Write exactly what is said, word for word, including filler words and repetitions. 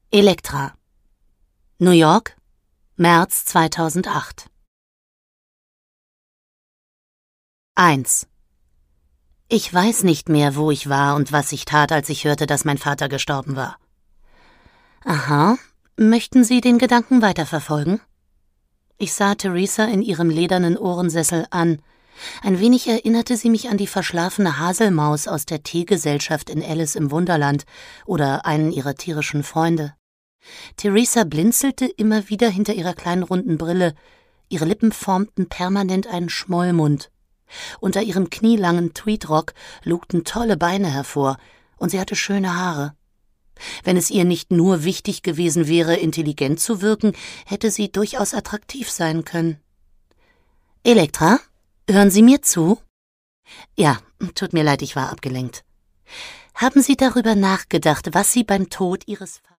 Elektra. New York, März zweitausendacht. eins. Ich weiß nicht mehr, wo ich war und was ich tat, als ich hörte, dass mein Vater gestorben war. Aha, möchten Sie den Gedanken weiterverfolgen? Ich sah Theresa in ihrem ledernen Ohrensessel an. Ein wenig erinnerte sie mich an die verschlafene Haselmaus aus der Teegesellschaft in Alice im Wunderland oder einen ihrer tierischen Freunde. Theresa blinzelte immer wieder hinter ihrer kleinen runden Brille. Ihre Lippen formten permanent einen Schmollmund. Unter ihrem knielangen Tweedrock lugten tolle Beine hervor, und sie hatte schöne Haare. Wenn es ihr nicht nur wichtig gewesen wäre, intelligent zu wirken, hätte sie durchaus attraktiv sein können. »Elektra, hören Sie mir zu?« »Ja, tut mir leid, ich war abgelenkt.« »Haben Sie darüber nachgedacht, was Sie beim Tod Ihres Vaters